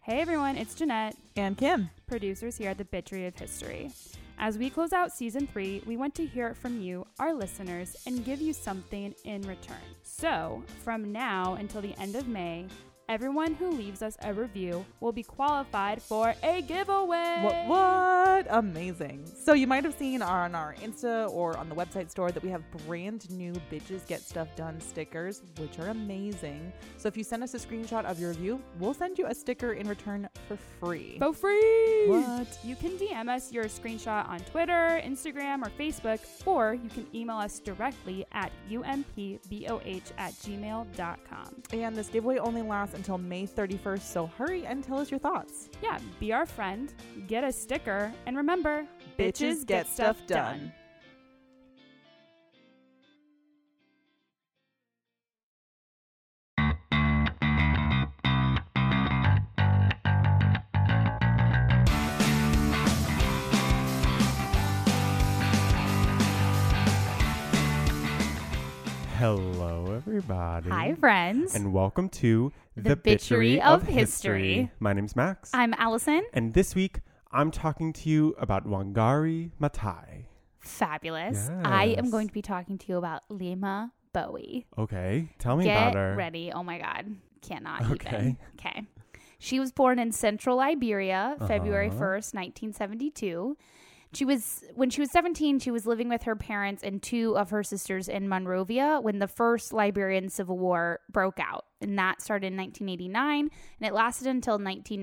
Hey everyone, it's Jeanette. And Kim. Producers here at the Bitchery of History. As we close out Season 3, we want to hear it from you, our listeners, and give you something in return. So, from now until the end of May, everyone who leaves us a review will be qualified for a giveaway. What? Amazing. So you might have seen on our Insta or on the website store that we have brand new Bitches Get Stuff Done stickers, which are amazing. So if you send us a screenshot of your review, we'll send you a sticker in return for free. For free! What? You can DM us your screenshot on Twitter, Instagram, or Facebook, or you can email us directly at umpboh@gmail.com. And this giveaway only lasts until May 31st, so hurry and tell us your thoughts. Yeah, be our friend, get a sticker, and remember, Bitches get stuff done. Hello, everybody. Hi, friends. And welcome to The Bitchery of History. My name's Max. I'm Allison. And this week, I'm talking to you about Wangari Maathai. Fabulous. I am Yes. going to be talking to you about Lima Bowie. Okay, tell me Get about her. ready. Oh my God. Cannot Okay. even. Okay. She was born in central Liberia, February Uh-huh. 1st, 1972. When she was 17, she was living with her parents and two of her sisters in Monrovia when the first Liberian Civil War broke out. And that started in 1989 and it lasted until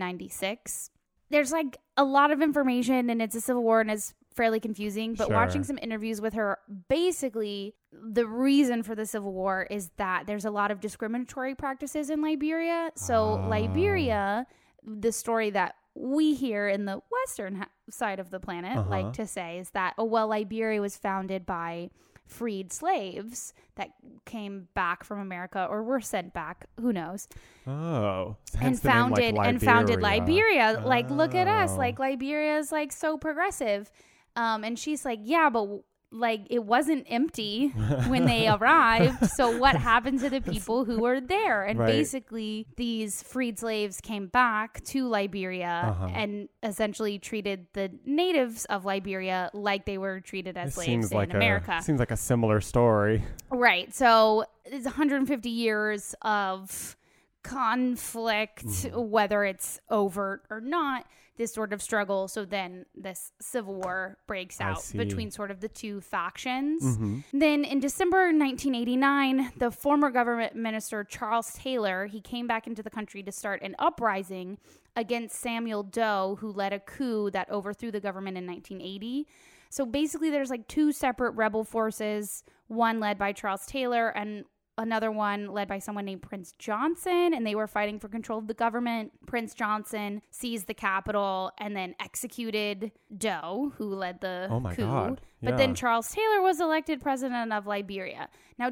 1996. There's like a lot of information and it's a civil war and it's fairly confusing, but Sure. watching some interviews with her, basically the reason for the Civil War is that there's a lot of discriminatory practices in Liberia. So Liberia, the story that we here in the western side of the planet like to say is that, Liberia was founded by freed slaves that came back from America or were sent back, who knows, Oh. and hence the name, founded Liberia. Oh. Like, look at us, like Liberia is like so progressive. And she's like, yeah, but like it wasn't empty when they arrived. So what happened to the people who were there? And Right. basically these freed slaves came back to Liberia and essentially treated the natives of Liberia like they were treated as It slaves seems in like America. Seems like a similar story. Right. So it's 150 years of conflict, whether it's overt or not, this sort of struggle. So then this civil war breaks I out see. between sort of the two factions. Then in December 1989, the former government minister Charles Taylor, he came back into the country to start an uprising against Samuel Doe, who led a coup that overthrew the government in 1980. So basically there's like two separate rebel forces, one led by Charles Taylor and another one led by someone named Prince Johnson, and they were fighting for control of the government. Prince Johnson seized the capital and then executed Doe, who led the Oh my coup. God. But then Yeah. Charles Taylor was elected president of Liberia. Now,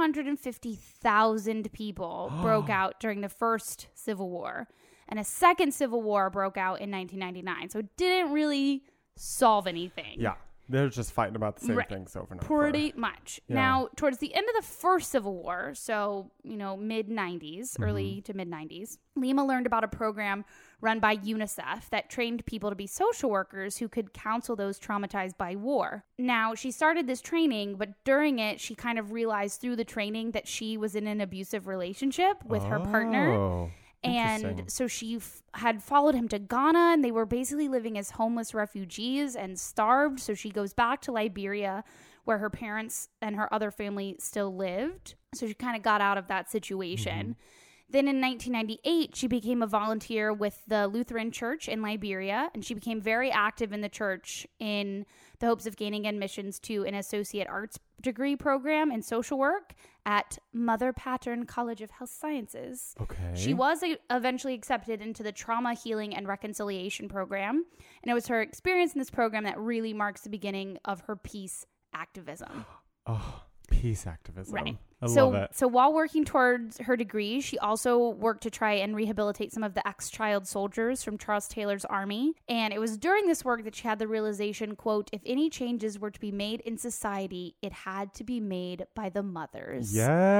250,000 people broke out during the first Civil War, and a second Civil War broke out in 1999. So it didn't really solve anything. Yeah. They're just fighting about the same Right. things over and over. Pretty much. Yeah. Now, towards the end of the first Civil War, so, mid-90s, early to mid-90s, Lima learned about a program run by UNICEF that trained people to be social workers who could counsel those traumatized by war. Now, she started this training, but during it, she kind of realized through the training that she was in an abusive relationship with her partner. Oh, And interesting. so she had followed him to Ghana, and they were basically living as homeless refugees and starved. So she goes back to Liberia, where her parents and her other family still lived. So she kind of got out of that situation. Then in 1998, she became a volunteer with the Lutheran Church in Liberia, and she became very active in the church in the hopes of gaining admissions to an associate arts degree program in social work at Mother Pattern College of Health Sciences. Okay. She was eventually accepted into the Trauma Healing and Reconciliation program, and it was her experience in this program that really marks the beginning of her peace activism. Oh, peace activism. Right. I love it. So while working towards her degree, she also worked to try and rehabilitate some of the ex-child soldiers from Charles Taylor's army. And it was during this work that she had the realization, quote, if any changes were to be made in society, it had to be made by the mothers.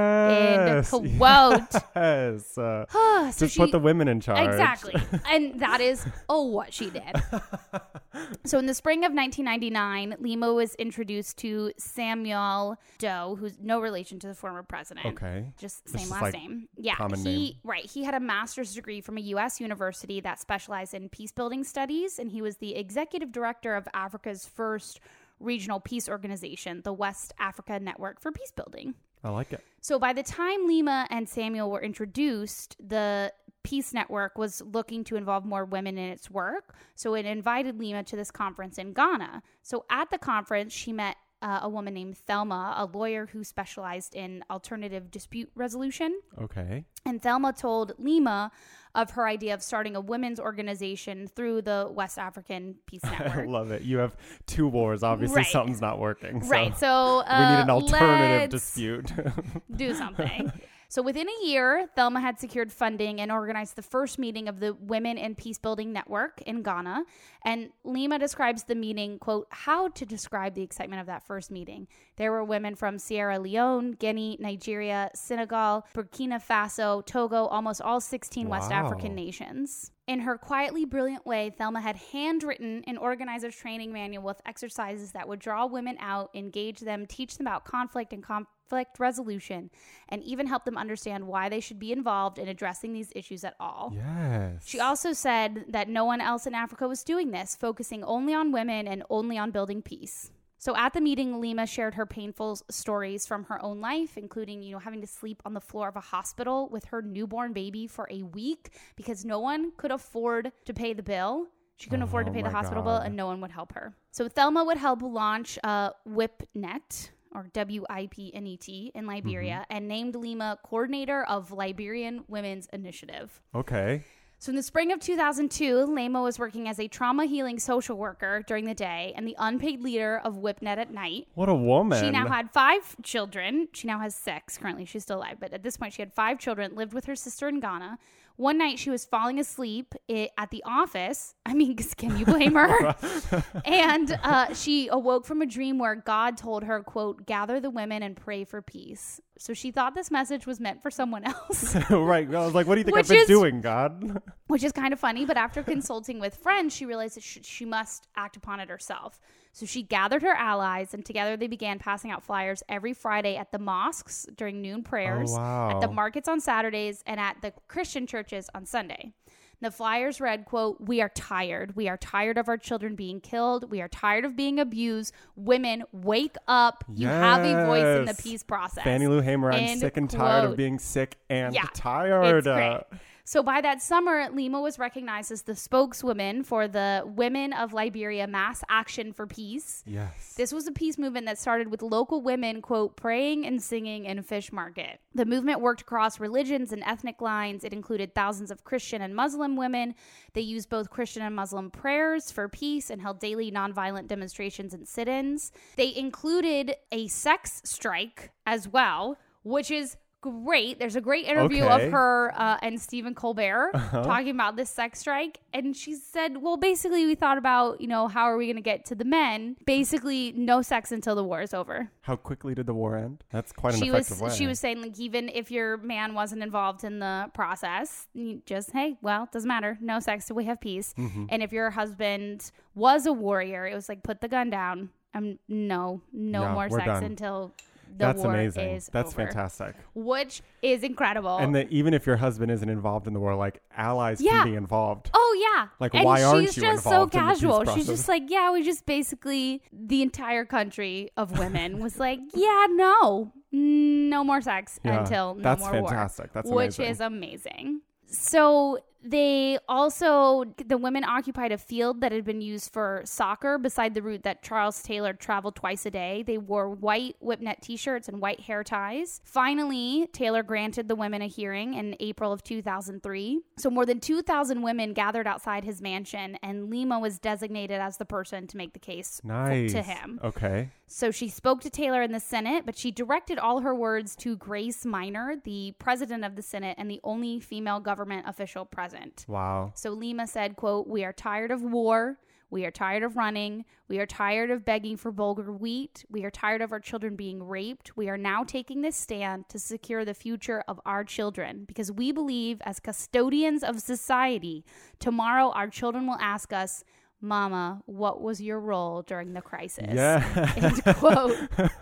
Yes. End quote. Yes. So Just put the women in charge. Exactly. And that is what she did. So in the spring of 1999, Lima was introduced to Samuel Doe, who's no relation to the former president. Okay. Just This same is last like name. Yeah. common name. Right. He had a master's degree from a U.S. university that specialized in peace building studies, and he was the executive director of Africa's first regional peace organization, the West Africa Network for Peace Building. I like it. So by the time Lima and Samuel were introduced, the Peace Network was looking to involve more women in its work. So it invited Lima to this conference in Ghana. So at the conference, she met a woman named Thelma, a lawyer who specialized in alternative dispute resolution. Okay. And Thelma told Lima of her idea of starting a women's organization through the West African Peace Network. I love it. You have two wars. Obviously, Right. something's not working. So Right. So we need an alternative let's dispute. do something. So within a year, Thelma had secured funding and organized the first meeting of the Women in Peace Building Network in Ghana. And Lima describes the meeting, quote, how to describe the excitement of that first meeting. There were women from Sierra Leone, Guinea, Nigeria, Senegal, Burkina Faso, Togo, almost all 16 West Wow. African nations. In her quietly brilliant way, Thelma had handwritten an organizer's training manual with exercises that would draw women out, engage them, teach them about conflict and conflict resolution, and even help them understand why they should be involved in addressing these issues at all. Yes. She also said that no one else in Africa was doing this, focusing only on women and only on building peace. So at the meeting, Lima shared her painful stories from her own life, including, having to sleep on the floor of a hospital with her newborn baby for a week because no one could afford to pay the bill. She couldn't afford to pay the my hospital bill, God. and no one would help her. So Thelma would help launch WIPNET, or WIPNET, in Liberia, and named Lima coordinator of Liberian Women's Initiative. Okay. So in the spring of 2002, Lima was working as a trauma healing social worker during the day and the unpaid leader of WIPNET at night. What a woman. She now had 5 children. She now has 6 currently. She's still alive. But at this point, she had 5 children, lived with her sister in Ghana. One night, she was falling asleep at the office. I mean, can you blame her? And she awoke from a dream where God told her, quote, gather the women and pray for peace. So she thought this message was meant for someone else. Right. I was like, what do you think Which I've been is- doing, God? Which is kind of funny, but after consulting with friends, she realized that she must act upon it herself. So she gathered her allies, and together they began passing out flyers every Friday at the mosques during noon prayers, Oh, wow. at the markets on Saturdays, and at the Christian churches on Sunday. The flyers read, quote, we are tired. We are tired of our children being killed. We are tired of being abused. Women, wake up. You have a voice in the Yes. peace process. Fannie Lou Hamer, I'm End sick and tired of quote. being sick and Yeah, tired. It's great. So by that summer, Lima was recognized as the spokeswoman for the Women of Liberia Mass Action for Peace. Yes. This was a peace movement that started with local women, quote, praying and singing in a fish market. The movement worked across religions and ethnic lines. It included thousands of Christian and Muslim women. They used both Christian and Muslim prayers for peace and held daily nonviolent demonstrations and sit-ins. They included a sex strike as well, which is great. There's a great interview Okay. of her and Stephen Colbert talking about this sex strike. And she said, well, basically we thought about, how are we going to get to the men? Basically no sex until the war is over. How quickly did the war end? That's quite an She effective way. was saying, like, even if your man wasn't involved in the process, you just, hey, well, doesn't matter. No sex till we have peace. And if your husband was a warrior, it was like, put the gun down. No Yeah, more we're sex done. until the That's war amazing. is That's over. fantastic. Which is incredible. And that even if your husband isn't involved in the war, like allies Yeah. can be involved. Oh, yeah. Like, and why aren't she's you just so involved in the peace casual. She's process? just like, yeah, we just basically, the entire country of women was like, yeah, no more sex Yeah, until no that's more fantastic. war. That's which amazing. is amazing. So the women occupied a field that had been used for soccer beside the route that Charles Taylor traveled twice a day. They wore white whip-net t-shirts and white hair ties. Finally, Taylor granted the women a hearing in April of 2003. So more than 2,000 women gathered outside his mansion, and Lima was designated as the person to make the case to him. Okay. So she spoke to Taylor in the Senate, but she directed all her words to Grace Minor, the president of the Senate and the only female government official present. Wow. So Lima said, quote, "We are tired of war. We are tired of running. We are tired of begging for bulgur wheat. We are tired of our children being raped. We are now taking this stand to secure the future of our children because we believe as custodians of society, tomorrow our children will ask us, Mama, what was your role during the crisis?" Yeah. End quote.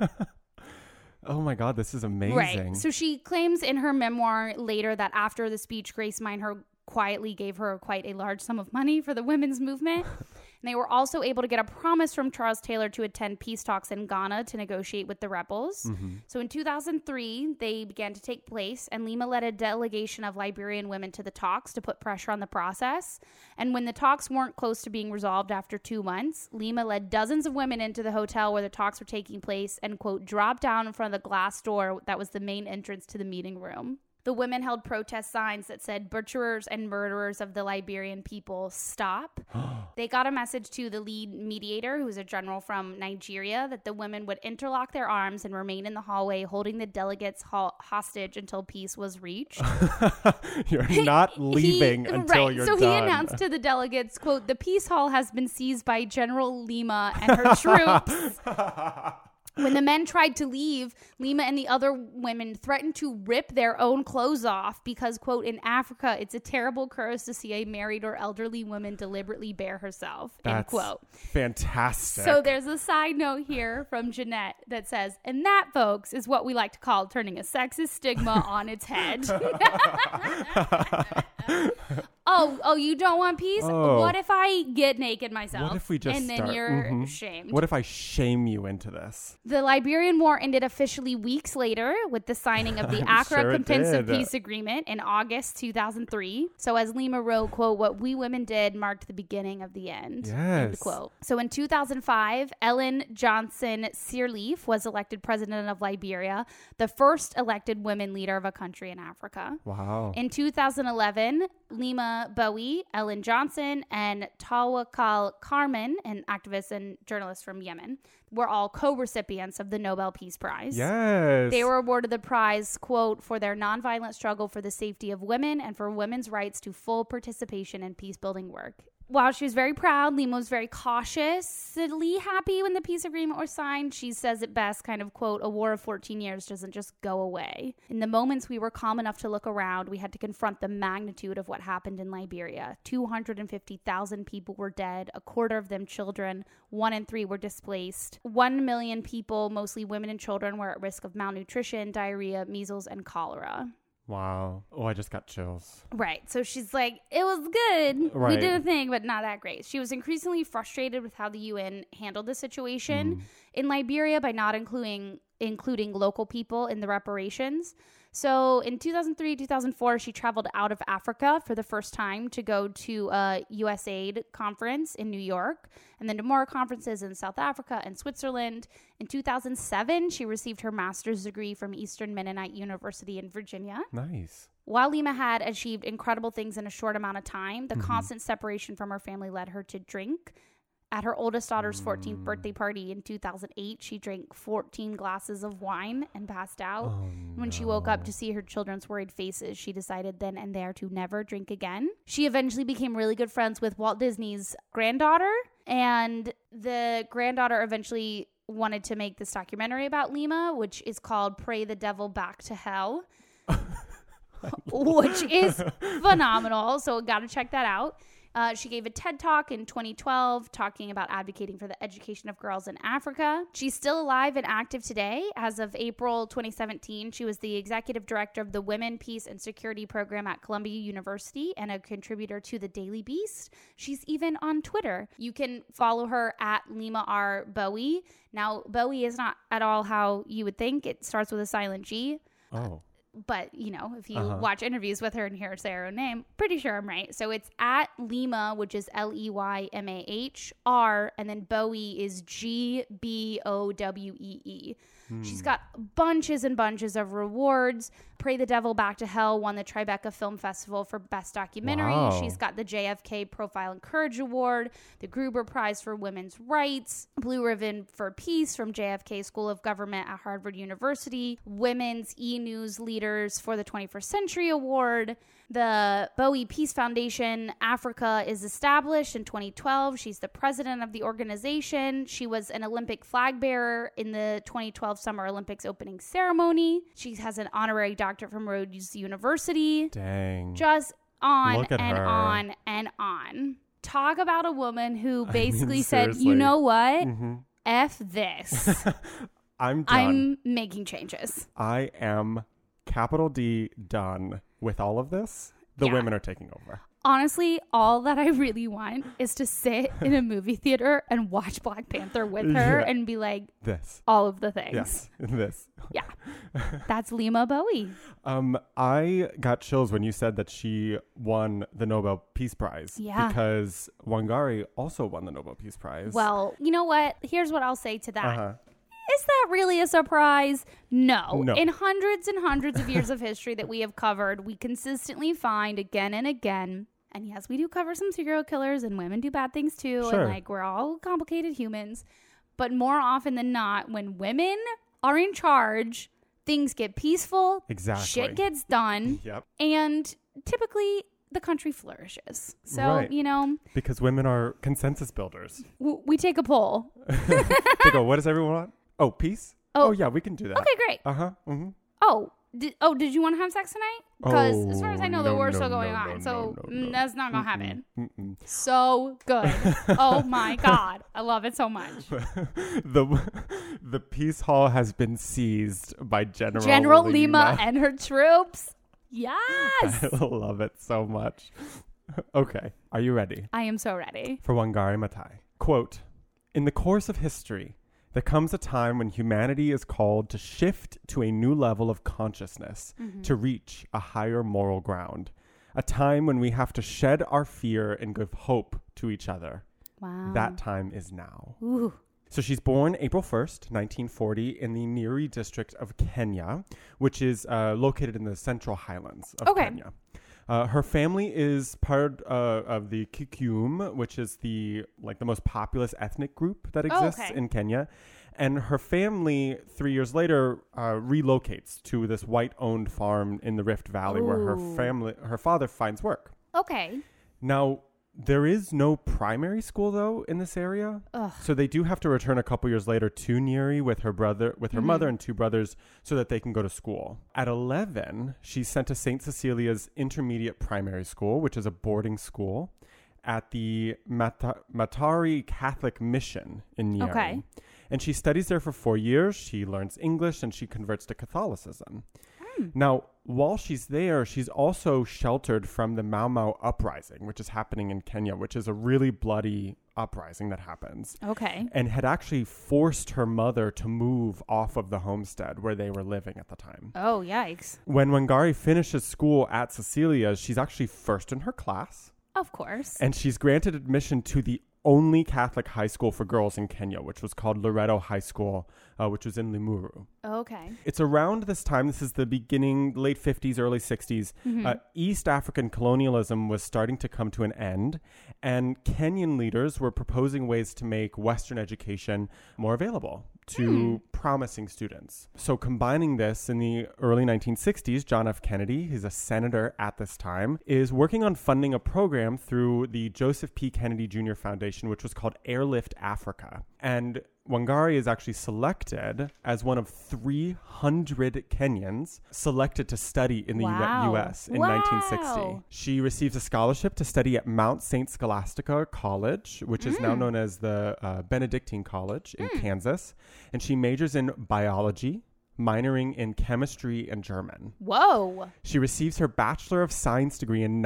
Oh my God, this is amazing. Right. So she claims in her memoir later that after the speech, Grace Minor quietly gave her quite a large sum of money for the women's movement. And they were also able to get a promise from Charles Taylor to attend peace talks in Ghana to negotiate with the rebels. Mm-hmm. So in 2003, they began to take place, and Lima led a delegation of Liberian women to the talks to put pressure on the process. And when the talks weren't close to being resolved after 2 months, Lima led dozens of women into the hotel where the talks were taking place and, quote, dropped down in front of the glass door that was the main entrance to the meeting room. The women held protest signs that said, "Butcherers and murderers of the Liberian people, stop." They got a message to the lead mediator, who's a general from Nigeria, that the women would interlock their arms and remain in the hallway holding the delegates hostage until peace was reached. You're not leaving until you're done. So he announced to the delegates, quote, "The peace hall has been seized by General Lima and her troops." When the men tried to leave, Lima and the other women threatened to rip their own clothes off because, quote, "in Africa, it's a terrible curse to see a married or elderly woman deliberately bare herself," end That's quote. Fantastic. So there's a side note here from Jeanette that says, "And that, folks, is what we like to call turning a sexist stigma on its head." Oh, you don't want peace? Oh. What if I get naked myself? What if we just and then start- you're shamed? What if I shame you into this? The Liberian War ended officially weeks later with the signing of the Accra Sure it Comprehensive did. Peace Agreement in August 2003. So as Lima wrote, quote, "What we women did marked the beginning of the end." Yes. End quote. So in 2005, Ellen Johnson Sirleaf was elected president of Liberia, the first elected women leader of a country in Africa. Wow. In 2011, Lima Bowie, Ellen Johnson, and Tawakkal Carmen, an activist and journalist from Yemen, were all co-recipients of the Nobel Peace Prize. Yes. They were awarded the prize, quote, "for their nonviolent struggle for the safety of women and for women's rights to full participation in peace-building work." While she was very proud, Lima was very cautiously happy when the peace agreement was signed. She says it best, kind of, quote, "a war of 14 years doesn't just go away. In the moments we were calm enough to look around, we had to confront the magnitude of what happened in Liberia. 250,000 people were dead, a quarter of them children, 1 in 3 were displaced. 1 million people, mostly women and children, were at risk of malnutrition, diarrhea, measles, and cholera." Wow. Oh, I just got chills. Right. So she's like, it was good. Right. We did a thing, but not that great. She was increasingly frustrated with how the UN handled the situation in Liberia by not including local people in the reparations. So in 2003, 2004, she traveled out of Africa for the first time to go to a USAID conference in New York, and then to more conferences in South Africa and Switzerland. In 2007, she received her master's degree from Eastern Mennonite University in Virginia. Nice. While Lima had achieved incredible things in a short amount of time, the constant separation from her family led her to drink. At her oldest daughter's 14th birthday party in 2008, she drank 14 glasses of wine and passed out. When she woke up to see her children's worried faces, she decided then and there to never drink again. She eventually became really good friends with Walt Disney's granddaughter, and the granddaughter eventually wanted to make this documentary about Lima, which is called Pray the Devil Back to Hell, which is phenomenal. So got to check that out. She gave a TED Talk in 2012 talking about advocating for the education of girls in Africa. She's still alive and active today. As of April 2017, she was the executive director of the Women, Peace, and Security program at Columbia University and a contributor to the Daily Beast. She's even on Twitter. You can follow her at Lima R. Bowie. Now, Bowie is not at all how you would think. It starts with a silent G. Oh. but, you know, if you watch interviews with her and hear her say her own name, pretty sure I'm right. So it's at Lima, which is Leymahr, and then Bowie is Gbowee. She's got bunches and bunches of rewards. Pray the Devil Back to Hell won the Tribeca Film Festival for Best Documentary. Wow. She's got the JFK Profile and Courage Award, the Gruber Prize for Women's Rights, Blue Ribbon for Peace from JFK School of Government at Harvard University, Women's E-News Leaders for the 21st Century Award. The Bowie Peace Foundation Africa is established in 2012. She's the president of the organization. She was an Olympic flag bearer in the 2012 Summer Olympics opening ceremony. She has an honorary doctorate from Rhodes University. Dang. Just on Look at and her. on and on. Talk about a woman who basically said, seriously. you know what? F this. I'm done. I'm making changes. I am capital D done with all of this. The Yeah. women are taking over. Honestly, all that I really want is to sit in a movie theater and watch Black Panther with her Yeah. and be like, This. all of the things. Yes. This. Yeah. That's Lima Bowie. I got chills when you said that she won the Nobel Peace Prize. Yeah. Because Wangari also won the Nobel Peace Prize. Well, you know what? Here's what I'll say to that. Uh-huh. Is that really a surprise? No. No. In hundreds and hundreds of years of history that we have covered, we consistently find again and again. And yes, we do cover some serial killers and women do bad things too. Sure. And like we're all complicated humans. But more often than not, when women are in charge, things get peaceful. Exactly. Shit gets done. Yep. And typically the country flourishes. So, Right. you know, Because women are consensus builders. we take a poll. They go, what does everyone want? Oh, peace? Oh. Oh, yeah, we can do that. Okay, great. Uh-huh. Mm-hmm. Oh, did you want to have sex tonight? Because as far as I know, the no, war's no, still going no, on. no, So no. that's not going to happen. Mm-mm. So good. Oh my God. I love it so much. The peace hall has been seized by General Lima and her troops. Yes. I love it so much. Okay, are you ready? I am so ready. For Wangari Maathai. Quote, in the course of history, there comes a time when humanity is called to shift to a new level of consciousness, to reach a higher moral ground. A time when we have to shed our fear and give hope to each other. Wow. That time is now. Ooh. So she's born April 1st, 1940, in the Nyeri district of Kenya, which is located in the Central Highlands of Kenya. Her family is part of the Kikuyu, which is the most populous ethnic group that exists in Kenya. And her family, 3 years later, relocates to this white-owned farm in the Rift Valley where her father finds work. Okay. Now, there is no primary school, though, in this area. Ugh. So they do have to return a couple years later to Nyeri with her mother and two brothers so that they can go to school. At 11, she's sent to St. Cecilia's Intermediate Primary School, which is a boarding school, at the Matari Catholic Mission in Nyeri. Okay. And she studies there for 4 years. She learns English and she converts to Catholicism. Now, while she's there, she's also sheltered from the Mau Mau uprising, which is happening in Kenya, which is a really bloody uprising that happens. Okay. And had actually forced her mother to move off of the homestead where they were living at the time. Oh, yikes. When Wangari finishes school at Cecilia, she's actually first in her class. Of course. And she's granted admission to the only Catholic high school for girls in Kenya, which was called Loreto High School, which was in Limuru. Okay. It's around this time, this is the beginning, late 50s, early 60s, East African colonialism was starting to come to an end, and Kenyan leaders were proposing ways to make Western education more available to promising students. So combining this in the early 1960s, John F. Kennedy, who's a senator at this time, is working on funding a program through the Joseph P. Kennedy Jr. Foundation, which was called Airlift Africa. And Wangari is actually selected as one of 300 Kenyans selected to study in the U.S. in 1960. She receives a scholarship to study at Mount St. Scholastica College, which is now known as the Benedictine College in Kansas. And she majors in biology, minoring in chemistry and German. Whoa. She receives her Bachelor of Science degree in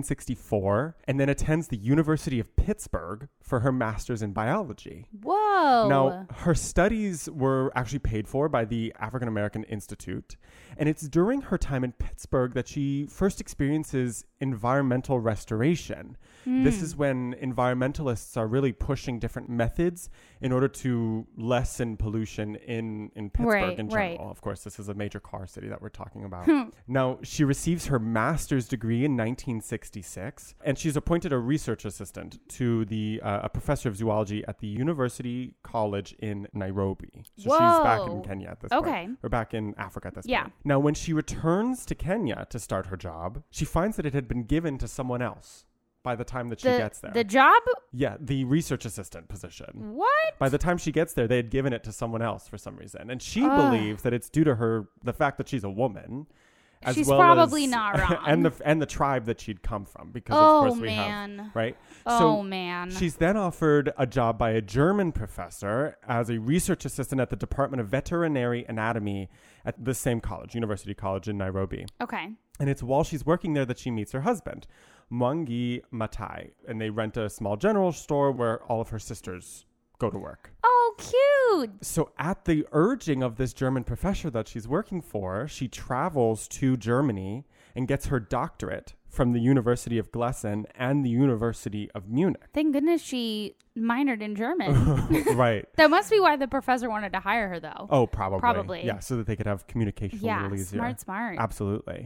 1964 and then attends the University of Pittsburgh for her master's in biology. Whoa. Now, her studies were actually paid for by the African American Institute, and it's during her time in Pittsburgh that she first experiences environmental restoration. This is when environmentalists are really pushing different methods in order to lessen pollution in Pittsburgh in general. Right. Of course, this is a major car city that we're talking about. Now, she receives her master's degree in 1966, and she's appointed a research assistant to a professor of zoology at the University College in Nairobi. So she's back in Kenya at this point. Or back in Africa at this point. Now, when she returns to Kenya to start her job, she finds that it had been given to someone else by the time that she gets there. The job? Yeah, the research assistant position. What? By the time she gets there, they had given it to someone else for some reason. And she believes that it's due to the fact that she's a woman. She's probably not wrong. and the tribe that she'd come from, because of course we have, right? Man. She's then offered a job by a German professor as a research assistant at the Department of Veterinary Anatomy at the same college, University College in Nairobi. Okay. And it's while she's working there that she meets her husband, Mwangi Matai, and they rent a small general store where all of her sisters go to work. Oh, cute. So at the urging of this German professor that she's working for, she travels to Germany and gets her doctorate from the University of Gießen and the University of Munich. Thank goodness she minored in German. Right. That must be why the professor wanted to hire her, though. Oh, probably. Yeah, so that they could have communication a little easier. Smart. Absolutely.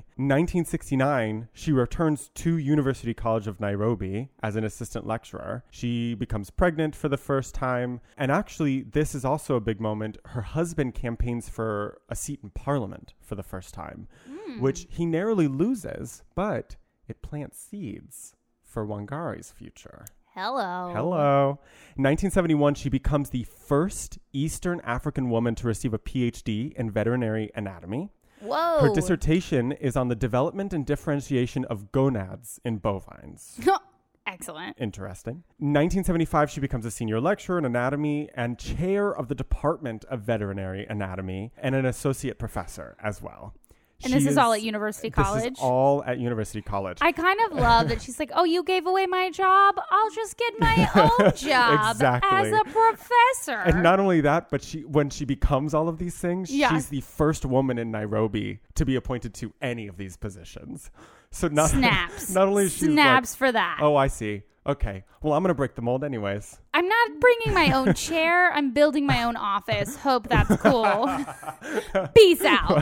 1969, she returns to University College of Nairobi as an assistant lecturer. She becomes pregnant for the first time. And actually, this is also a big moment. Her husband campaigns for a seat in parliament for the first time, which he narrowly loses, but it plants seeds for Wangari's future. Hello. In 1971, she becomes the first Eastern African woman to receive a PhD in veterinary anatomy. Whoa. Her dissertation is on the development and differentiation of gonads in bovines. Excellent. Interesting. In 1975, she becomes a senior lecturer in anatomy and chair of the Department of Veterinary Anatomy and an associate professor as well. And this is all at University College? This is all at University College. I kind of love that she's like, oh, you gave away my job? I'll just get my own job as a professor. And not only that, but when she becomes all of these things, she's the first woman in Nairobi to be appointed to any of these positions. So snaps. Not only is she snaps for that. Oh, I see. Okay. Well, I'm going to break the mold anyways. I'm not bringing my own chair. I'm building my own office. Hope that's cool. Peace out.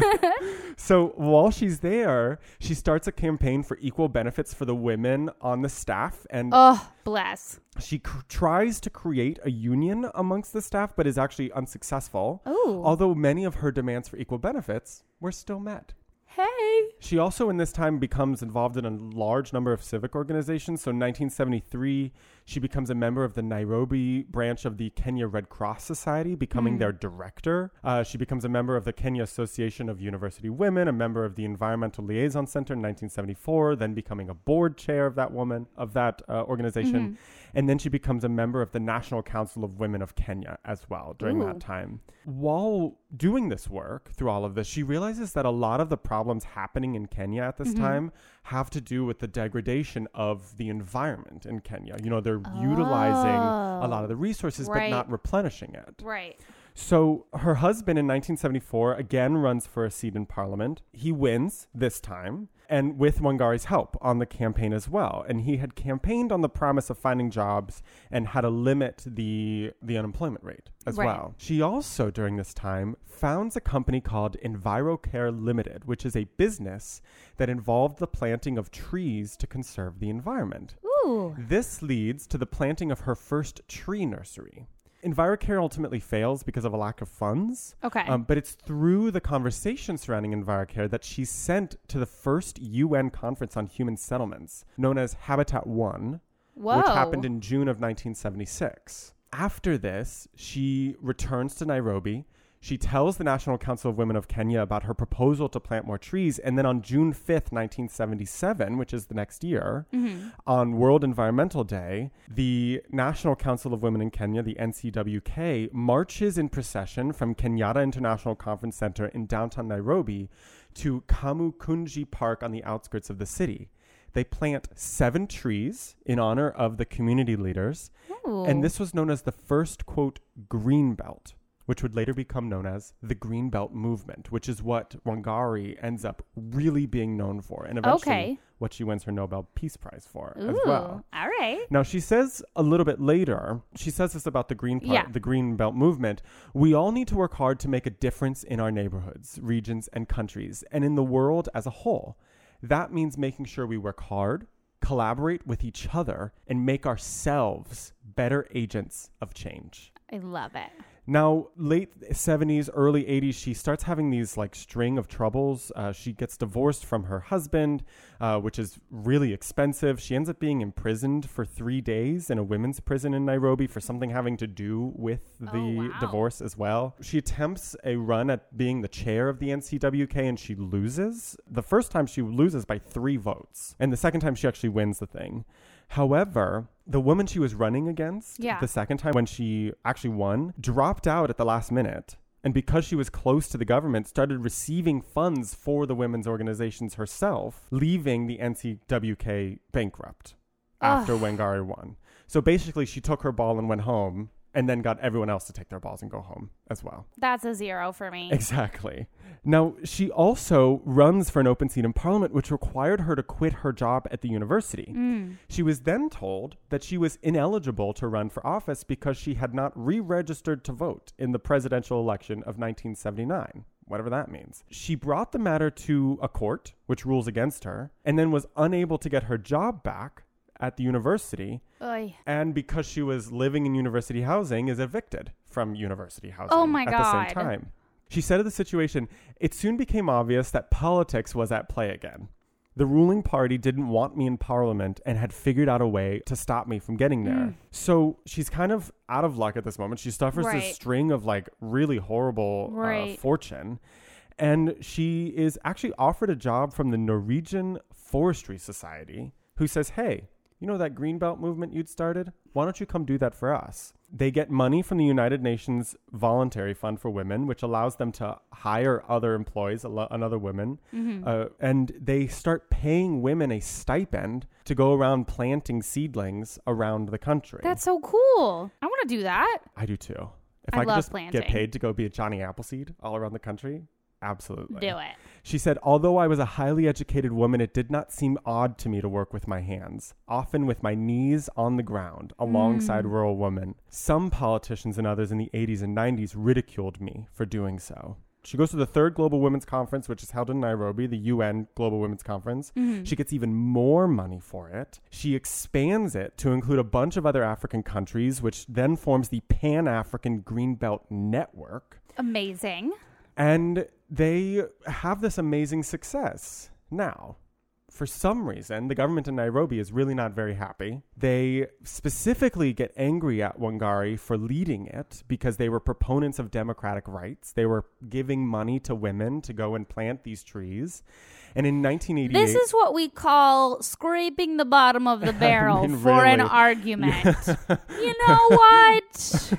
So while she's there, she starts a campaign for equal benefits for the women on the staff. And bless. She tries to create a union amongst the staff, but is actually unsuccessful. Ooh. Although many of her demands for equal benefits were still met. Hey. She also in this time becomes involved in a large number of civic organizations. So in 1973, she becomes a member of the Nairobi branch of the Kenya Red Cross Society, becoming their director. She becomes a member of the Kenya Association of University Women, a member of the Environmental Liaison Center in 1974, then becoming a board chair of that organization. And then she becomes a member of the National Council of Women of Kenya as well during that time. While doing this work through all of this, she realizes that a lot of the problems happening in Kenya at this time have to do with the degradation of the environment in Kenya. You know, they're utilizing a lot of the resources, but not replenishing it. Right. So her husband in 1974 again runs for a seat in parliament. He wins this time, and with Wangari's help on the campaign as well. And he had campaigned on the promise of finding jobs and how to limit the unemployment rate as well. She also, during this time, founds a company called EnviroCare Limited, which is a business that involved the planting of trees to conserve the environment. Ooh. This leads to the planting of her first tree nursery. EnviroCare ultimately fails because of a lack of funds. Okay. But it's through the conversation surrounding EnviroCare that she's sent to the first UN conference on human settlements, known as Habitat 1, which happened in June of 1976. After this, she returns to Nairobi. She tells the National Council of Women of Kenya about her proposal to plant more trees. And then on June 5th, 1977, which is the next year, on World Environmental Day, the National Council of Women in Kenya, the NCWK, marches in procession from Kenyatta International Conference Center in downtown Nairobi to Kamukunji Park on the outskirts of the city. They plant 7 trees in honor of the community leaders. Ooh. And this was known as the first, quote, green belt, which would later become known as the Green Belt Movement, which is what Wangari ends up really being known for. And eventually what she wins her Nobel Peace Prize for as well. All right. Now, she says a little bit later, she says this about the the Green Belt Movement. We all need to work hard to make a difference in our neighborhoods, regions, and countries, and in the world as a whole. That means making sure we work hard, collaborate with each other, and make ourselves better agents of change. I love it. Now, late 70s, early 80s, she starts having these like string of troubles. She gets divorced from her husband, which is really expensive. She ends up being imprisoned for 3 days in a women's prison in Nairobi for something having to do with the divorce as well. She attempts a run at being the chair of the NCWK and she loses. The first time she loses by 3 votes. And the second time she actually wins the thing. However, the woman she was running against the second time when she actually won dropped out at the last minute. And because she was close to the government, started receiving funds for the women's organizations herself, leaving the NCWK bankrupt after Wangari won. So basically, she took her ball and went home and then got everyone else to take their balls and go home as well. That's a 0 for me. Exactly. Now, she also runs for an open seat in parliament, which required her to quit her job at the university. She was then told that she was ineligible to run for office because she had not re-registered to vote in the presidential election of 1979. Whatever that means. She brought the matter to a court, which rules against her, and then was unable to get her job back at the university. Oy. And because she was living in university housing, is evicted from university housing at the same time. She said of the situation, it soon became obvious that politics was at play again. The ruling party didn't want me in parliament and had figured out a way to stop me from getting there. So she's kind of out of luck at this moment. She suffers this string of like really horrible fortune. And she is actually offered a job from the Norwegian Forestry Society, who says, hey, you know that Greenbelt movement you'd started? Why don't you come do that for us? They get money from the United Nations Voluntary Fund for Women, which allows them to hire other employees, another women. And they start paying women a stipend to go around planting seedlings around the country. That's so cool. I want to do that. I do too. If I could love just planting. get paid to go be a Johnny Appleseed all around the country, absolutely. Do it. She said, although I was a highly educated woman, it did not seem odd to me to work with my hands, often with my knees on the ground alongside rural women. Some politicians and others in the 80s and 90s ridiculed me for doing so. She goes to the 3rd Global Women's Conference, which is held in Nairobi, the UN Global Women's Conference. She gets even more money for it. She expands it to include a bunch of other African countries, which then forms the Pan-African Greenbelt Network. Amazing. And they have this amazing success. Now, for some reason, the government in Nairobi is really not very happy. They specifically get angry at Wangari for leading it because they were proponents of democratic rights. They were giving money to women to go and plant these trees. And in 1988... This is what we call scraping the bottom of the barrel for really, an argument. You know what?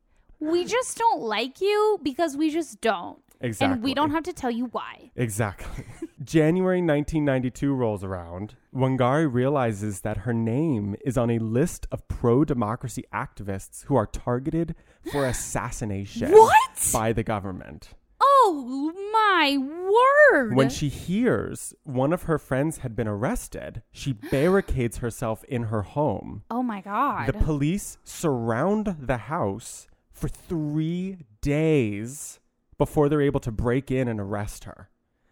We just don't like you because we just don't. Exactly. And we don't have to tell you why. Exactly. January 1992 rolls around. Wangari realizes that her name is on a list of pro-democracy activists who are targeted for assassination by the government. Oh, my word. When she hears one of her friends had been arrested, she barricades herself in her home. Oh, my God. The police surround the house for 3 days before they're able to break in and arrest her.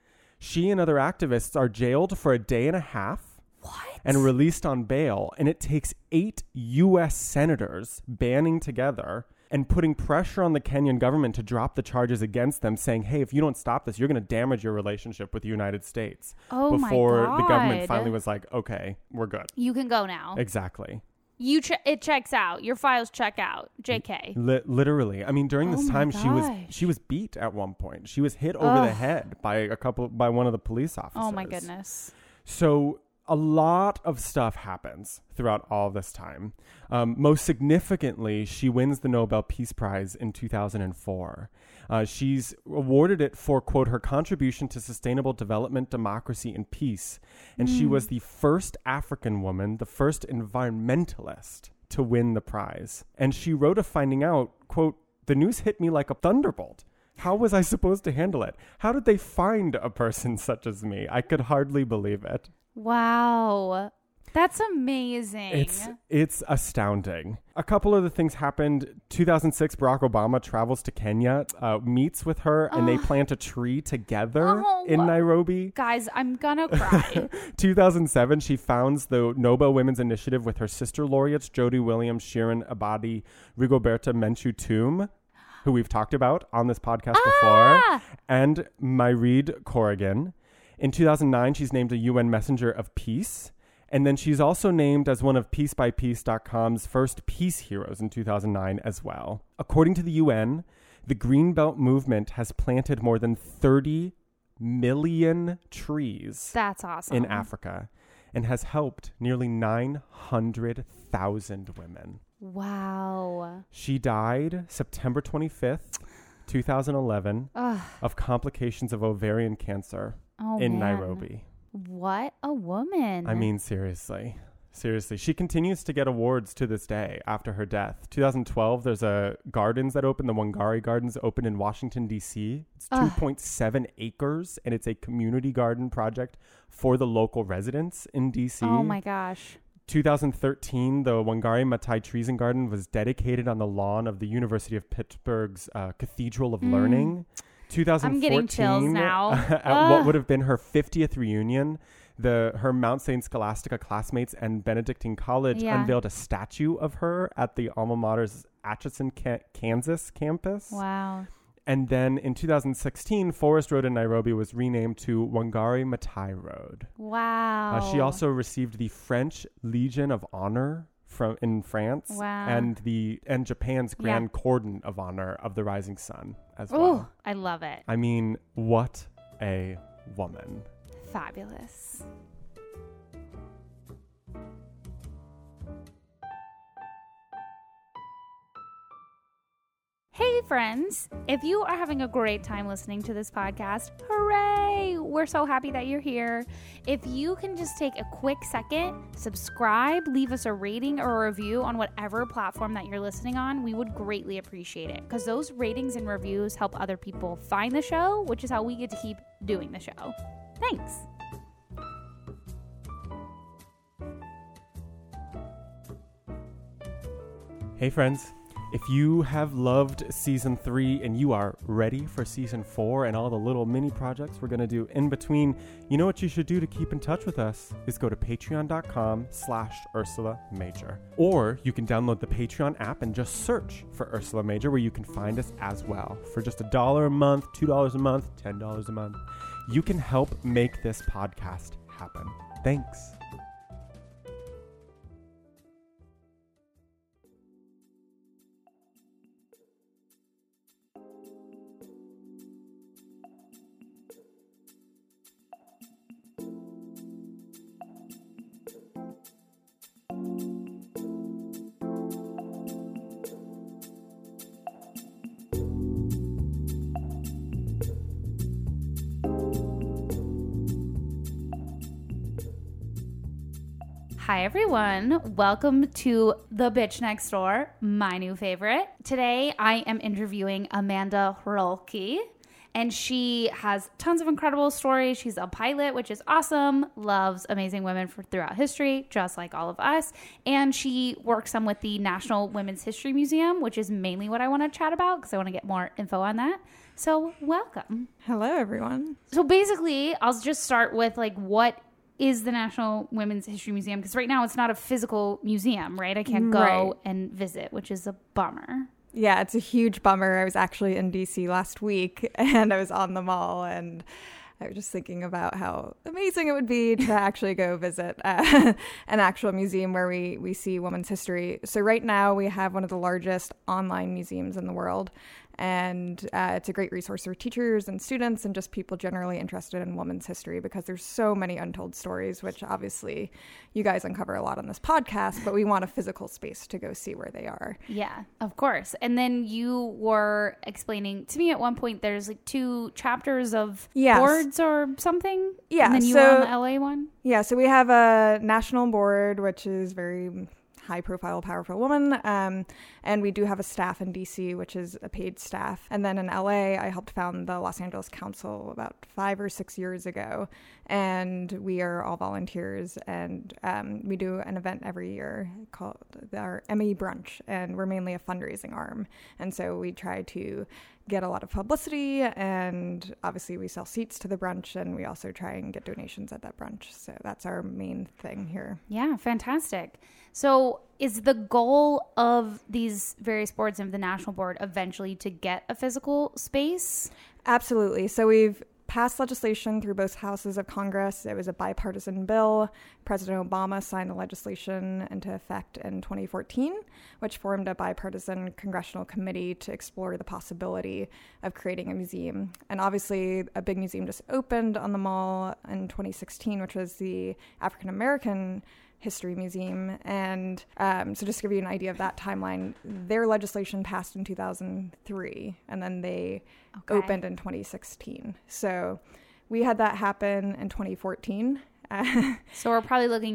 She and other activists are jailed for a day and a half. What? And released on bail. And it takes 8 U.S. senators banding together and putting pressure on the Kenyan government to drop the charges against them, saying, hey, if you don't stop this, you're going to damage your relationship with the United States. Oh, before my God. the government finally was like, okay, we're good. You can go now. Exactly. It checks out. Your files check out. JK. Literally. I mean, during this time, she was beat at one point. She was hit over the head by one of the police officers. Oh my goodness. So a lot of stuff happens throughout all this time. Most significantly, she wins the Nobel Peace Prize in 2004. She's awarded it for, quote, her contribution to sustainable development, democracy, and peace. And she was the first African woman, the first environmentalist to win the prize. And she wrote of finding out, quote, the news hit me like a thunderbolt. How was I supposed to handle it? How did they find a person such as me? I could hardly believe it. Wow. That's amazing. It's astounding. A couple of the things happened. 2006, Barack Obama travels to Kenya, meets with her, and they plant a tree together in Nairobi. Guys, I'm gonna cry. 2007, she founds the Nobel Women's Initiative with her sister laureates, Jody Williams, Shirin Ebadi, Rigoberta Menchú Tum, who we've talked about on this podcast before, and Myreed Corrigan. In 2009, she's named a UN Messenger of Peace. And then she's also named as one of PeaceByPeace.com's first peace heroes in 2009 as well. According to the UN, the Greenbelt movement has planted more than 30 million trees. That's awesome. In Africa, and has helped nearly 900,000 women. Wow. She died September 25th, 2011, of complications of ovarian cancer in Nairobi. What a woman. I mean, seriously. She continues to get awards to this day after her death. 2012, there's a gardens that opened, the Wangari Gardens opened in Washington, D.C. It's 2.7 acres, and it's a community garden project for the local residents in D.C. Oh, my gosh. 2013, the Wangari Maathai Trees and Garden was dedicated on the lawn of the University of Pittsburgh's Cathedral of Learning. 2014, I'm getting chills now. At what would have been her 50th reunion, her Mount St. Scholastica classmates and Benedictine College unveiled a statue of her at the alma mater's Atchison, Kansas campus. Wow. And then in 2016, Forest Road in Nairobi was renamed to Wangari Maathai Road. Wow. She also received the French Legion of Honor in France, and Japan's Grand Cordon of Honor of the Rising Sun as well. Oh, I love it. I mean, what a woman. Fabulous. Hey friends, if you are having a great time listening to this podcast, hooray! We're so happy that you're here. If you can just take a quick second, subscribe, leave us a rating or a review on whatever platform that you're listening on, we would greatly appreciate it because those ratings and reviews help other people find the show, which is how we get to keep doing the show. Thanks. Hey friends. If you have loved season 3 and you are ready for season 4 and all the little mini projects we're going to do in between, you know what you should do to keep in touch with us is go to patreon.com/Ursula Major. Or you can download the Patreon app and just search for Ursula Major, where you can find us as well. For just $1 a month, $2 a month, $10 a month, you can help make this podcast happen. Thanks. Hi everyone, welcome to The Bitch Next Door, my new favorite. Today I am interviewing Amanda Hrolke, and she has tons of incredible stories. She's a pilot, which is awesome, loves amazing women throughout history, just like all of us, and she works some with the National Women's History Museum, which is mainly what I want to chat about because I want to get more info on that. So welcome. Hello everyone. So basically, I'll just start with what is the National Women's History Museum? Because right now it's not a physical museum, right? I can't go and visit, which is a bummer. Yeah, it's a huge bummer. I was actually in DC last week and I was on the mall and I was just thinking about how amazing it would be to actually go visit an actual museum where we see women's history. So right now we have one of the largest online museums in the world. And it's a great resource for teachers and students and just people generally interested in women's history, because there's so many untold stories, which obviously you guys uncover a lot on this podcast, but we want a physical space to go see where they are. Yeah, of course. And then you were explaining to me at one point there's like 2 chapters of boards or something. Yeah. And then you were on the LA one. Yeah. So we have a national board, which is very high-profile, powerful woman, and we do have a staff in DC, which is a paid staff. And then in LA, I helped found the Los Angeles Council about 5 or 6 years ago, and we are all volunteers, and we do an event every year called our Emmy Brunch, and we're mainly a fundraising arm, and so we try to get a lot of publicity, and obviously we sell seats to the brunch, and we also try and get donations at that brunch. So that's our main thing here. Yeah, fantastic. So is the goal of these various boards of the National Board eventually to get a physical space? Absolutely. So we've passed legislation through both houses of Congress. It was a bipartisan bill. President Obama signed the legislation into effect in 2014, which formed a bipartisan congressional committee to explore the possibility of creating a museum. And obviously, a big museum just opened on the Mall in 2016, which was the African American History Museum. And so just to give you an idea of that timeline, their legislation passed in 2003, and then they opened in 2016. So we had that happen in 2014. So we're probably looking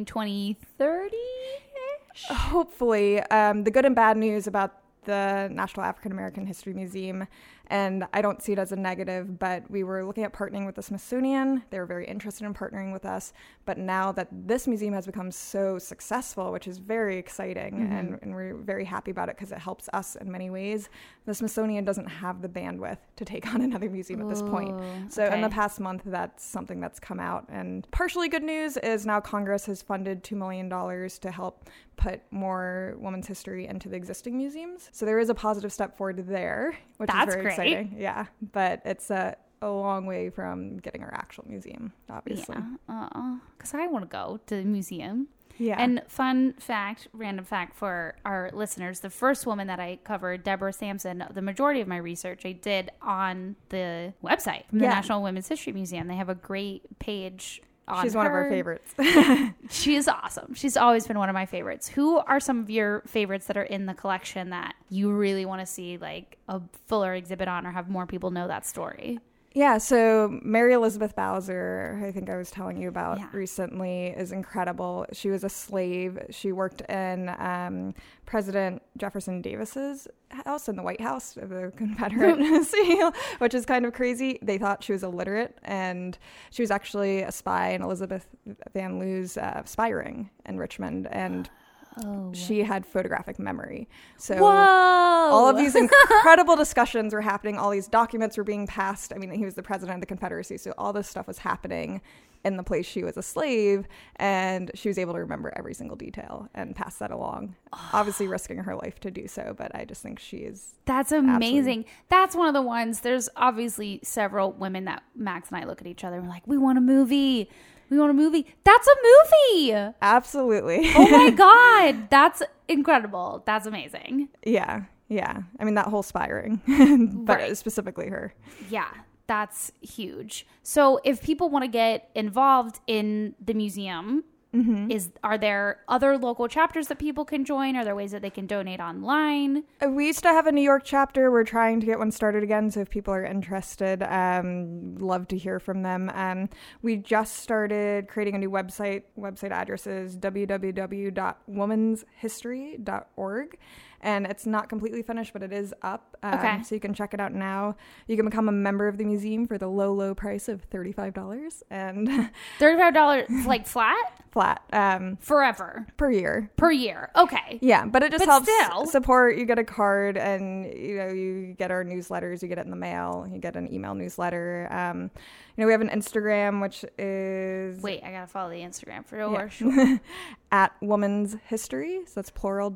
2030-ish? Hopefully. The good and bad news about the National African American History Museum, and I don't see it as a negative, but we were looking at partnering with the Smithsonian. They were very interested in partnering with us, but now that this museum has become so successful, which is very exciting, and we're very happy about it because it helps us in many ways, the Smithsonian doesn't have the bandwidth to take on another museum at this point. So in the past month, that's something that's come out, and partially good news is now Congress has funded $2 million to help put more women's history into the existing museums. So there is a positive step forward there, which is very exciting. Yeah, but it's a long way from getting our actual museum, obviously. Yeah, because I want to go to the museum. Yeah. And fun fact, random fact for our listeners, the first woman that I covered, Deborah Sampson, the majority of my research I did on the website from the National Women's History Museum. They have a great page. She's one of our favorites. She is awesome. She's always been one of my favorites. Who are some of your favorites that are in the collection that you really want to see like a fuller exhibit on or have more people know that story? Yeah, so Mary Elizabeth Bowser, I think I was telling you about recently, is incredible. She was a slave. She worked in President Jefferson Davis's house in the White House of the Confederacy, which is kind of crazy. They thought she was illiterate, and she was actually a spy in Elizabeth Van Loo's spy ring in Richmond, and she had photographic memory. So all of these incredible discussions were happening. All these documents were being passed. I mean, he was the president of the Confederacy, so all this stuff was happening in the place she was a slave, and she was able to remember every single detail and pass that along, obviously risking her life to do so. But I just think she is That's amazing. That's one of the ones. There's obviously several women that Max and I look at each other and we're like, we want a movie. We want a movie. That's a movie. Absolutely. Oh my God. That's incredible. That's amazing. Yeah. I mean, that whole spy ring, but specifically her. Yeah, that's huge. So if people want to get involved in the museum, are there other local chapters that people can join? Are there ways that they can donate online? We used to have a New York chapter. We're trying to get one started again. So if people are interested, love to hear from them. We just started creating a new website. Website address is www.womenshistory.org. And it's not completely finished, but it is up. So you can check it out now. You can become a member of the museum for the low price of $35. And $35 like flat? Flat. Forever. Per year. Okay. Yeah, but it just helps still. support. You get a card, and you get our newsletters. You get it in the mail. You get an email newsletter. We have an Instagram, which is... Wait, I gotta follow the Instagram for sure. at Women's History. So that's plural,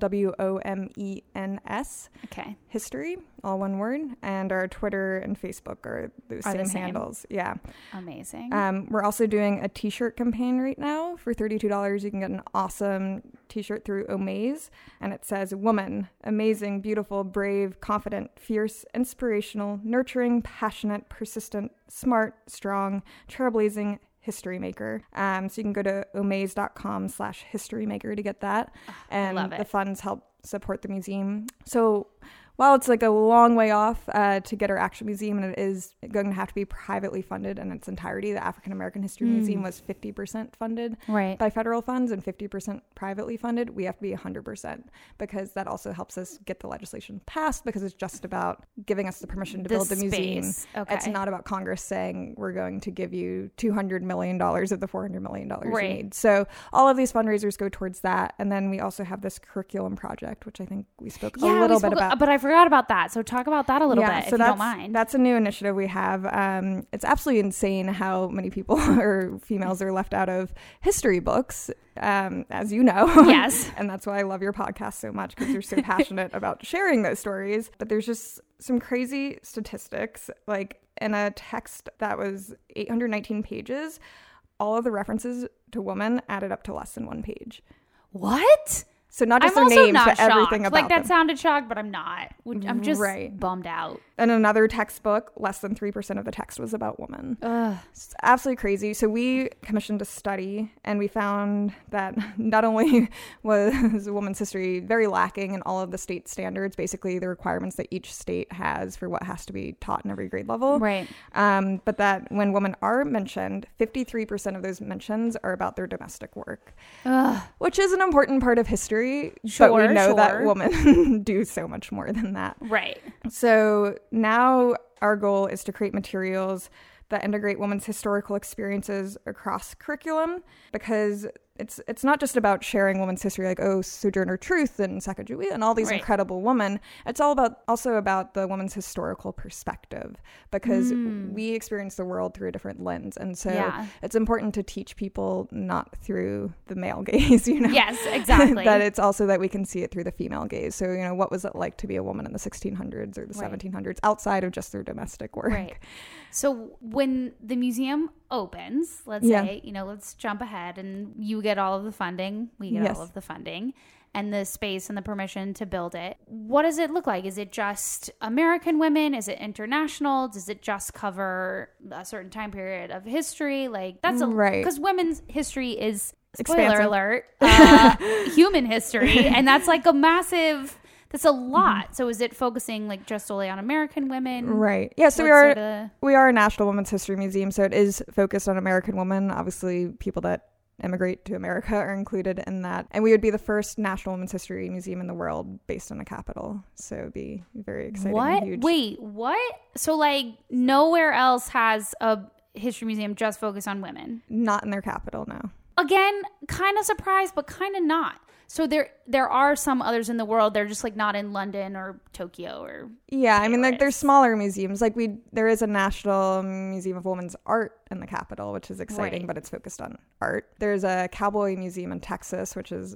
WOMENS. Okay. History, all one word. And our Twitter and Facebook are the same handles. Yeah. Amazing. We're also doing a t-shirt campaign right now. For $32, you can get an awesome t-shirt through Omaze. And it says, "Woman, amazing, beautiful, brave, confident, fierce, inspirational, nurturing, passionate, persistent, smart, strong, trailblazing, history maker." So you can go to omaze.com/historymaker to get that. And love it. the funds help support the museum. So while it's like a long way off to get our actual museum, and it is going to have to be privately funded in its entirety, the African American History Museum was 50% funded by federal funds and 50% privately funded. We have to be 100% because that also helps us get the legislation passed, because it's just about giving us the permission to build the museum. Okay. It's not about Congress saying we're going to give you $200 million of the $400 million you need. So all of these fundraisers go towards that. And then we also have this curriculum project, which I think we spoke a little bit about. But I forgot about that. So talk about that a little bit, if you don't mind. That's a new initiative we have. It's absolutely insane how many people or females are left out of history books, as you know. Yes. And that's why I love your podcast so much, because you're so passionate about sharing those stories. But there's just some crazy statistics. Like in a text that was 819 pages, all of the references to women added up to less than 1 page. What? So not just I'm their also names, not but everything shocked. about Like, that them. sounded shocked, but I'm not. I'm just bummed out. In another textbook, less than 3% of the text was about women. It's absolutely crazy. So we commissioned a study, and we found that not only was women's history very lacking in all of the state standards, basically the requirements that each state has for what has to be taught in every grade level. Right. But that when women are mentioned, 53% of those mentions are about their domestic work, which is an important part of history. But we know that women do so much more than that. Right. So now our goal is to create materials that integrate women's historical experiences across curriculum, because it's not just about sharing women's history, like, Sojourner Truth and Sacagawea and all these incredible women. It's all also about the woman's historical perspective, because we experience the world through a different lens. And so it's important to teach people not through the male gaze, Yes, exactly. that it's also that we can see it through the female gaze. So, what was it like to be a woman in the 1600s or the 1700s outside of just their domestic work? Right. So when the museum opens, let's say, let's jump ahead, and you get all of the funding, we get all of the funding and the space and the permission to build it. What does it look like? Is it just American women? Is it international? Does it just cover a certain time period of history? Like, that's because women's history is, spoiler alert, human history. And that's like a massive... That's a lot. So is it focusing like just solely on American women? Right. Yeah. So we are a National Women's History Museum. So it is focused on American women. Obviously, people that immigrate to America are included in that. And we would be the first National Women's History Museum in the world based on a capital. So it'd be very exciting. What? And huge. Wait, what? So like nowhere else has a history museum just focused on women? Not in their capital, no. Again, kind of surprised, but kind of not. So there are some others in the world. They're just like not in London or Tokyo or I mean, like, there's smaller museums. Like there is a National Museum of Women's Art in the capital, which is exciting, but it's focused on art. There's a Cowboy Museum in Texas,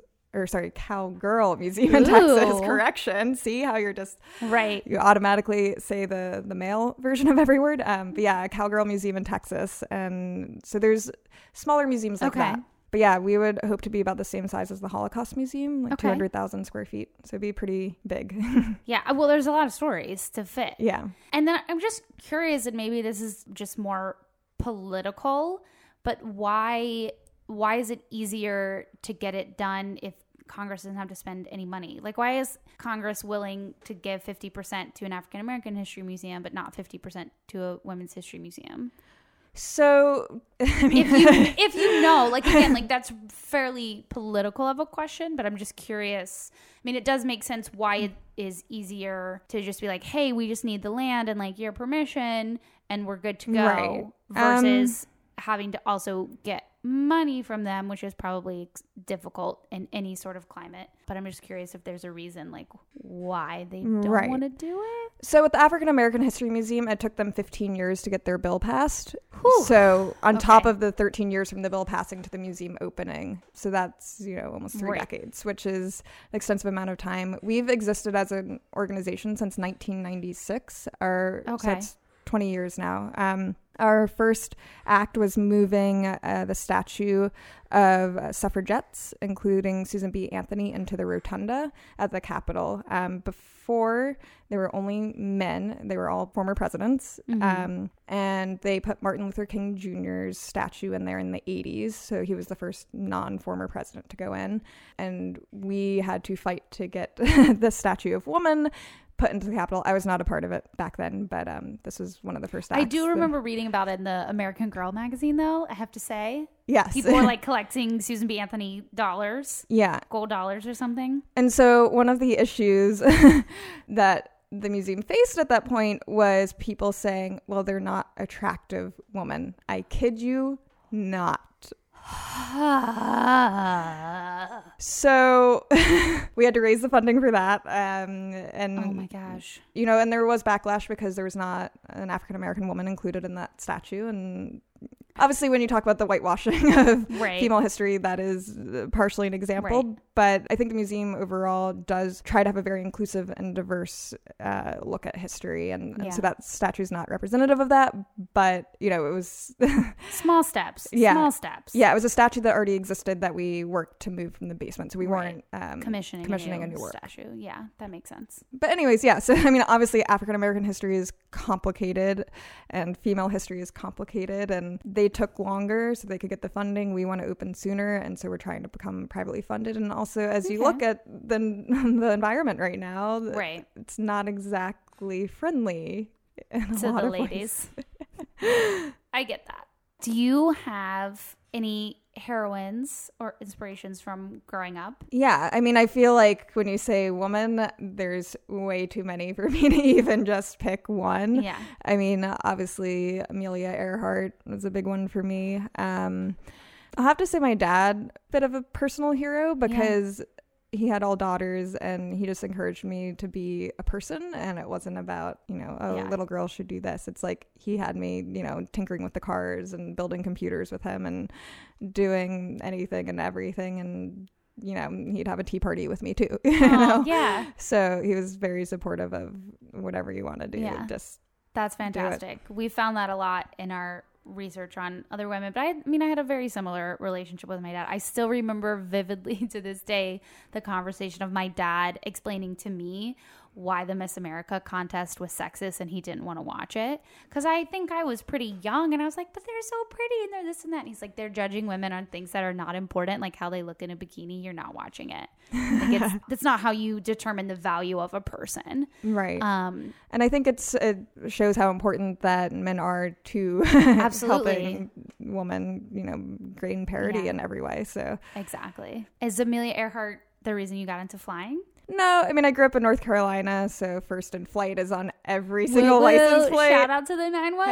Cowgirl Museum in Texas. Correction. See how you're just you automatically say the male version of every word. But yeah, a Cowgirl Museum in Texas, and so there's smaller museums like that. But yeah, we would hope to be about the same size as the Holocaust Museum, like 200,000 square feet. So it'd be pretty big. Yeah. Well, there's a lot of stories to fit. Yeah. And then I'm just curious, and maybe this is just more political, but why is it easier to get it done if Congress doesn't have to spend any money? Like, why is Congress willing to give 50% to an African American history museum, but not 50% to a women's history museum? So, I mean, if you know, like, again, like, that's fairly political of a question, but I'm just curious. I mean, it does make sense why it is easier to just be like, hey, we just need the land and like your permission and we're good to go, versus having to also get money from them, which is probably difficult in any sort of climate. But I'm just curious if there's a reason like why they don't want to do it. So with the African American History Museum, it took them 15 years to get their bill passed. Whew. So on top of the 13 years from the bill passing to the museum opening. So that's, almost 3 decades, which is an extensive amount of time. We've existed as an organization since 1996. So that's 20 years now. Our first act was moving the statue of suffragettes, including Susan B. Anthony, into the rotunda at the Capitol. Before, there were only men. They were all former presidents. And they put Martin Luther King Jr.'s statue in there in the 80s. So he was the first non-former president to go in. And we had to fight to get the statue of woman put into the Capitol. I was not a part of it back then, but this was one of the first acts. I do remember reading about it in the American Girl magazine, though, I have to say. Yes. People were like collecting Susan B. Anthony dollars. Yeah. Gold dollars or something. And so one of the issues that the museum faced at that point was people saying, well, they're not attractive women. I kid you not. So we had to raise the funding for that. And oh my gosh. And there was backlash because there was not an African American woman included in that statue. And obviously when you talk about the whitewashing of female history, that is partially an example. But I think the museum overall does try to have a very inclusive and diverse look at history. And so that statue is not representative of that. But, it was... Small steps. Yeah. Small steps. Yeah, it was a statue that already existed that we worked to move from the basement. So we weren't commissioning a new work. Statue. Yeah, that makes sense. But anyways, yeah. So, obviously African American history is complicated and female history is complicated. And they took longer so they could get the funding. We want to open sooner. And so we're trying to become privately funded. And also, as you look at the environment right now, it's not exactly friendly to the ladies. I get that. Do you have any heroines or inspirations from growing up? Yeah. I feel like when you say woman, there's way too many for me to even just pick one. Yeah. Obviously, Amelia Earhart was a big one for me. I'll have to say my dad, bit of a personal hero because he had all daughters and he just encouraged me to be a person. And it wasn't about, little girl should do this. It's like he had me, tinkering with the cars and building computers with him and doing anything and everything. And, he'd have a tea party with me too. Yeah. So he was very supportive of whatever you want to do. Yeah. That's fantastic. We found that a lot in our research on other women, but I had a very similar relationship with my dad. I still remember vividly to this day the conversation of my dad explaining to me why the Miss America contest was sexist and he didn't want to watch it because I think I was pretty young and I was like, but they're so pretty and they're this and that, and he's like, they're judging women on things that are not important, like how they look in a bikini. You're not watching it. Like that's not how you determine the value of a person, right? And I think it shows how important that men are to helping women, gain parity in every way. So exactly. Is Amelia Earhart the reason you got into flying? No, I grew up in North Carolina, so First in Flight is on every single license plate. Shout out to the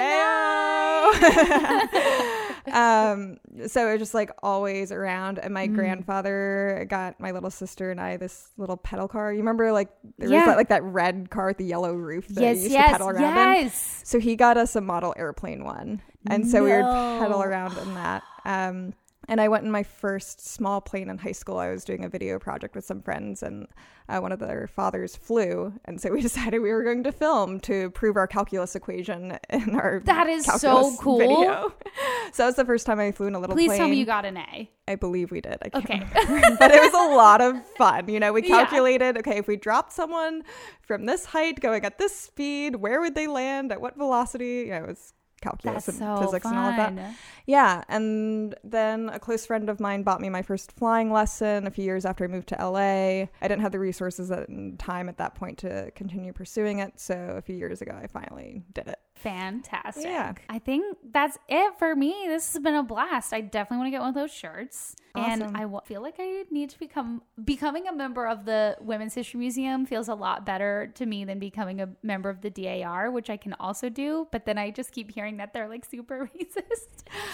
911. So it was just like always around. And my grandfather got my little sister and I this little pedal car. You remember there was that red car with the yellow roof that you used to pedal around in? So he got us a model airplane one. And so we would pedal around in that. And I went in my first small plane in high school. I was doing a video project with some friends and one of their fathers flew. And so we decided we were going to film to prove our calculus equation in our That is so cool. Video. So that was the first time I flew in a little plane. Please tell me you got an A. I believe we did. I can't remember. But it was a lot of fun. We calculated, okay, if we dropped someone from this height going at this speed, where would they land? At what velocity? It was calculus and physics and all of that. Yeah. And then a close friend of mine bought me my first flying lesson a few years after I moved to LA. I didn't have the resources and time at that point to continue pursuing it. So a few years ago, I finally did it. Fantastic. Yeah. I think that's it for me. This has been a blast. I definitely want to get one of those shirts. Awesome. And I feel like I need to becoming a member of the Women's History Museum feels a lot better to me than becoming a member of the DAR, which I can also do. But then I just keep hearing that they're like super racist.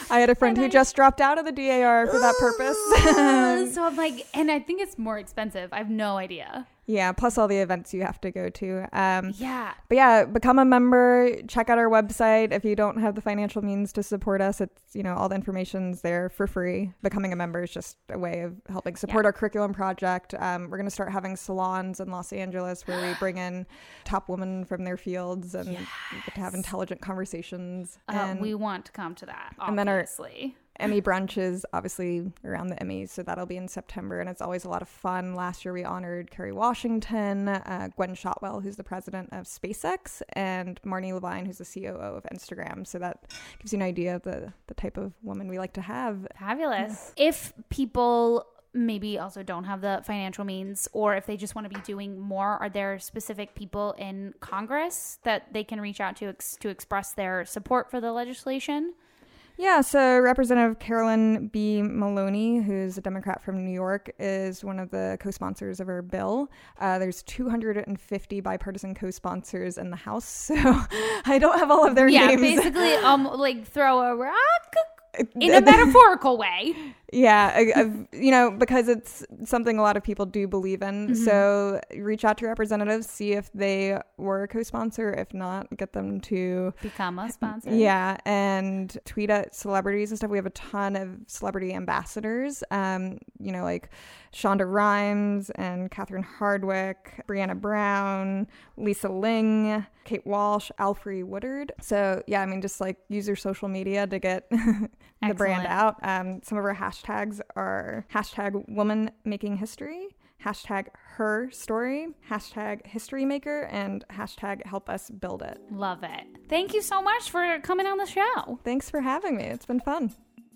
I had a friend who just dropped out of the DAR for that purpose. So I'm like, and I think it's more expensive. I have no idea. Yeah, plus all the events you have to go to. Yeah. But yeah, become a member. Check out our website. If you don't have the financial means to support us, it's, all the information's there for free. Becoming a member is just a way of helping support our curriculum project. We're going to start having salons in Los Angeles where we bring in top women from their fields and get to have intelligent conversations. And we want to come to that, obviously. And then our Emmy brunch is obviously around the Emmys, so that'll be in September, and it's always a lot of fun. Last year we honored Kerry Washington, Gwen Shotwell, who's the president of SpaceX, and Marnie Levine, who's the COO of Instagram. So that gives you an idea of the type of woman we like to have. Fabulous. If people maybe also don't have the financial means, or if they just want to be doing more, are there specific people in Congress that they can reach out to express their support for the legislation? Yeah, so Representative Carolyn B. Maloney, who's a Democrat from New York, is one of the co-sponsors of our bill. There's 250 bipartisan co-sponsors in the House, so I don't have all of their names. Yeah, basically, like throw a rock in a metaphorical way. Yeah, because it's something a lot of people do believe in. Mm-hmm. So reach out to your representatives, see if they were a co-sponsor. If not, get them to become a sponsor. Yeah, and tweet at celebrities and stuff. We have a ton of celebrity ambassadors, like Shonda Rhimes and Catherine Hardwick, Brianna Brown, Lisa Ling, Kate Walsh, Alfre Woodard. So yeah, just like use your social media to get the brand out. Some of our hashtags are #WomanMakingHistory, #HerStory, #HistoryMaker, and #HelpUsBuildIt. Love it. Thank you so much for coming on the show. Thanks for having me. It's been fun.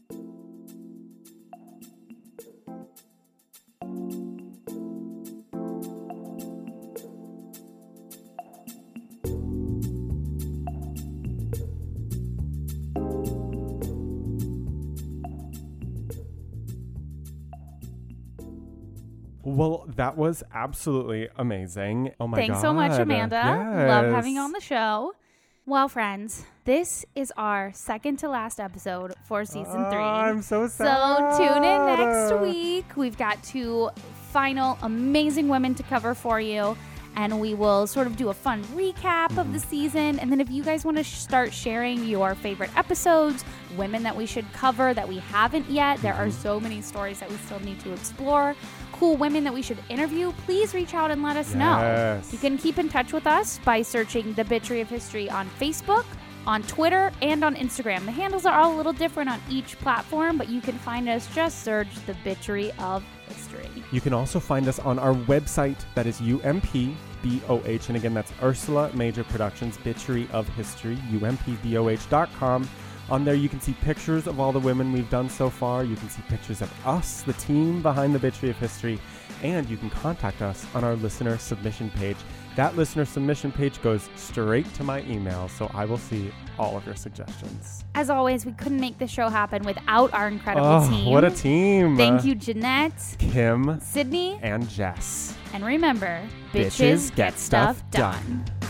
Well, that was absolutely amazing. Oh my God. Thanks so much, Amanda. Yes. Love having you on the show. Well, friends, this is our second to last episode for season 3. I'm so sad. So tune in next week. We've got 2 final amazing women to cover for you. And we will sort of do a fun recap of the season. And then if you guys want to start sharing your favorite episodes, women that we should cover that we haven't yet, there are so many stories that we still need to explore, cool women that we should interview, please reach out and let us know. You can keep in touch with us by searching The Bitchery of History on Facebook, on Twitter, and on Instagram. The handles are all a little different on each platform, but you can find us, just search The Bitchery of History. You can also find us on our website, that is UMPBOH, and again, that's Ursula Major Productions, Bitchery of History, UMPBOH.com. On there, you can see pictures of all the women we've done so far. You can see pictures of us, the team behind the Bitchery of History, and you can contact us on our listener submission page. That listener submission page goes straight to my email, so I will see all of your suggestions. As always, we couldn't make this show happen without our incredible team. What a team. Thank you, Jeanette, Kim, Sydney, and Jess. And remember, bitches get stuff done.